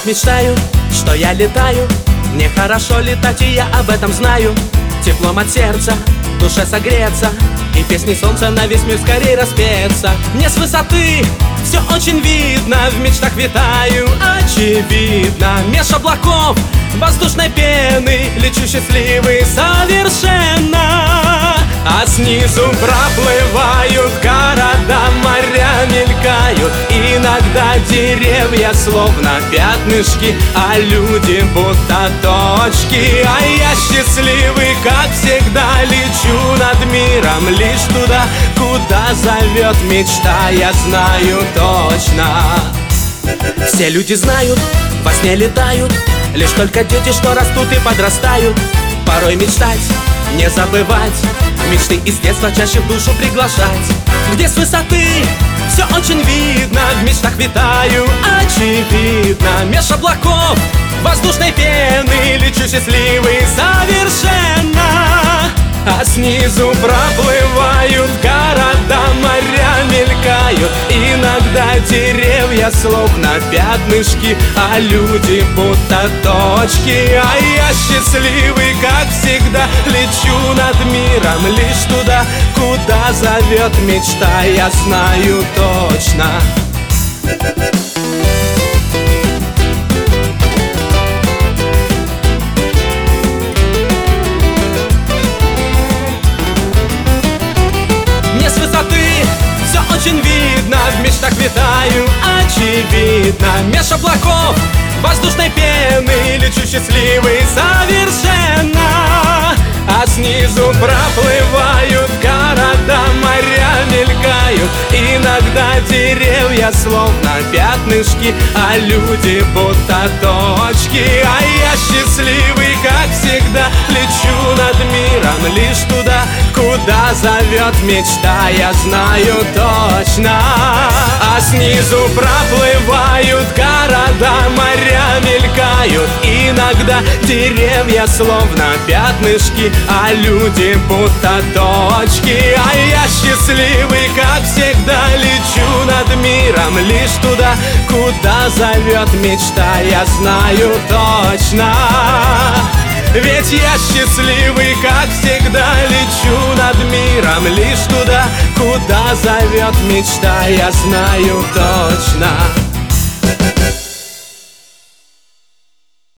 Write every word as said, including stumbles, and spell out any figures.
мечтаю, что я летаю. Мне хорошо летать, и я об этом знаю. Теплом от сердца, в душе согреться, и песни солнца на весь мир скорее распеться. Мне с высоты все очень видно, в мечтах витаю, очевидно. Меж облаков воздушной пены лечу счастливый совершенно. А снизу проплывают города, моря мелькают. Иногда деревья словно пятнышки, а люди будто точки. А я счастливый, как всегда, лечу над миром лишь туда, куда зовет мечта, я знаю точно. Все люди знают, во сне летают, лишь только дети, что растут и подрастают. Порой мечтать, не забывать, мечты из детства чаще в душу приглашать. Где с высоты все очень видно, в мечтах витаю, очевидно. Меж облаков воздушной пены лечу счастливый совершенно. А снизу проплывают города, моря мелькают. Иногда деревья словно пятнышки, а люди будто точки. А я счастливый, как всегда, лечу над миром лишь туда, куда зовет мечта, я знаю точно. Мне с высоты все очень видно, в мечтах витаю, очевидно. Меж облаков воздушной пены лечу счастливый совершенно. А снизу проплывают города, моря мелькают. Иногда деревья словно пятнышки, а люди будто точки. А я счастливый, как всегда, лечу над миром лишь туда, куда зовет мечта, я знаю точно. А снизу проплывают города, моря мелькают. Иногда деревья словно пятнышки, а люди будто точки. А я счастливый, как всегда, лечу над миром лишь туда, куда зовет мечта, я знаю точно. Ведь я счастливый, как всегда, лечу над миром лишь туда, куда зовет мечта, я знаю точно.